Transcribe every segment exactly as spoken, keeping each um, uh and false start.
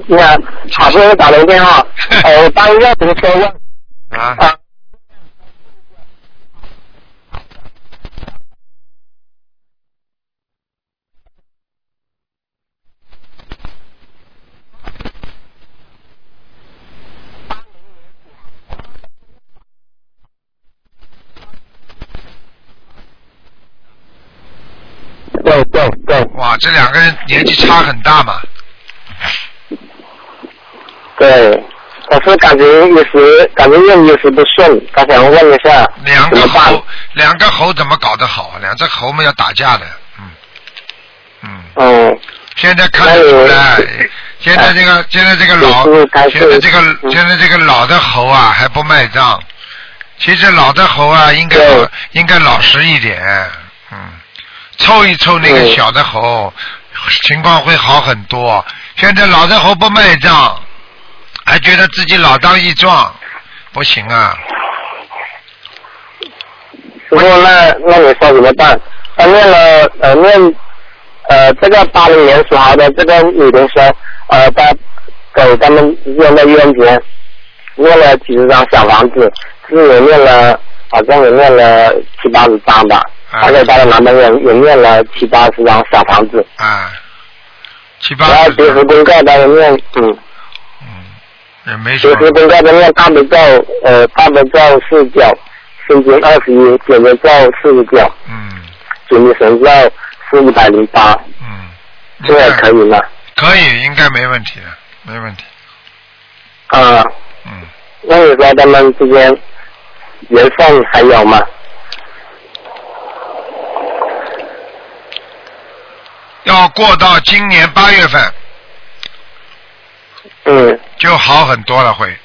你好，好不容易打了个电话，呃，我帮一个同学问啊。 啊。对对对。 哇，这两个人年纪差很大嘛。 对，可是感觉有时感觉运有时不顺，他想问一下两个猴，两个猴怎么搞得好？两只猴们要打架的，嗯嗯。 嗯。 现在看得出来，现在这个现在这个老，现在这个现在这个老的猴啊还不卖账。其实老的猴啊应该老应该老实一点，嗯，凑一凑那个小的猴，情况会好很多。现在老的猴不卖账。还觉得自己老当益壮，不行啊！ 师傅，那那你说怎么办？他念了呃念呃这个八零年属猴的这个女同学，呃，他给他们念了冤结，念了几十张小房子，自己也念了，好像也念了七八十张吧。她给她的男朋友也念了七八十张小房子。 啊，七八十。 然后平时功课他也念，嗯。 也没平时功课他念大悲咒，呃，大悲咒四九，心经二十一，解结咒四十九。 嗯。 准提神咒是一百零八。 嗯。 这也可以吗？ 可以，应该没问题的，没问题。 啊。 嗯。 那你说他们之间缘分还有吗？ 要过到今年八月份。 嗯。 就好很多了会。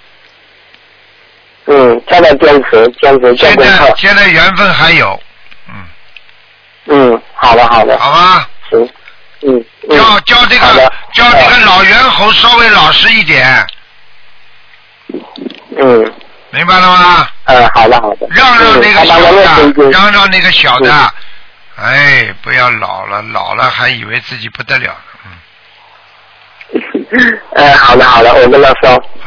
嗯，再来坚持，坚持做功课。 现在现在缘分还有。嗯。 嗯，好的好的。 好吧。 行。嗯。 教教这个教这个老猿猴稍微老实一点。 嗯。 明白了吗？ 嗯，好的好的。 让让那个小的，让让那个小的，哎，不要老了，老了还以为自己不得了。 呃，好的好的，我跟他说。